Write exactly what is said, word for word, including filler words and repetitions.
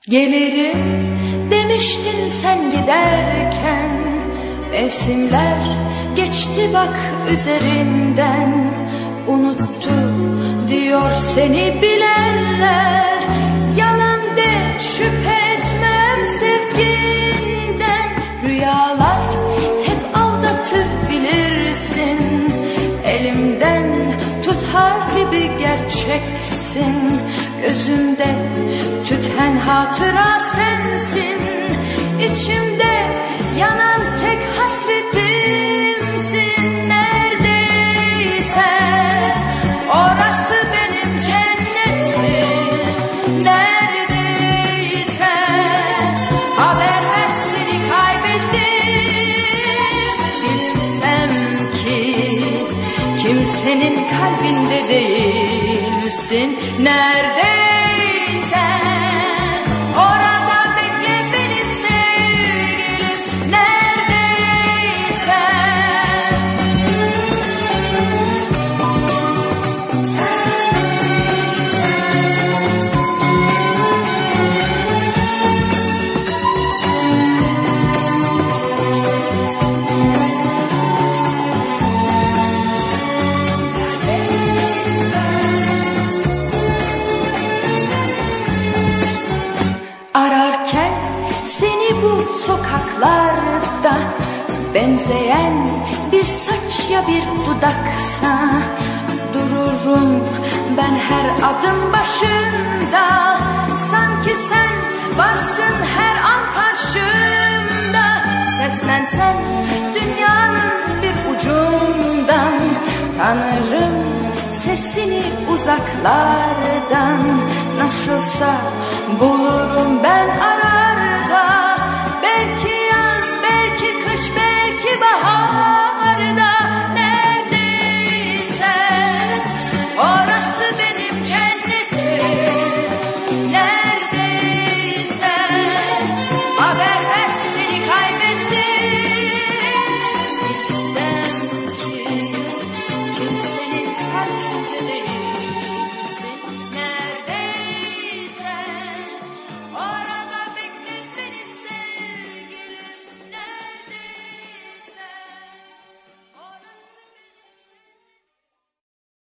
Gelirim demiştin sen giderken, mevsimler geçti bak üzerinden. Unuttu diyor seni bilenler, yalan de şüphe etmem sevginden. Rüyalar hep aldatır bilirsin, elimden tutar gibi gerçeksin. Gözümde tüten hatıra sensin, içimde yanan tek hasretimsin. Neredeysen orası benim cennetim, neredeysen haber ver seni kaybettim. Bilsem ki kimsenin kalbinde değilsin. Neredeysen ararken seni bu sokaklarda, benzeyen bir saç ya bir dudaksa, dururum ben her adım başında. Sanki sen varsın her an karşımda. Seslensen dünyanın bir ucundan, tanırım sesini uzaklardan. Nasılsa bulur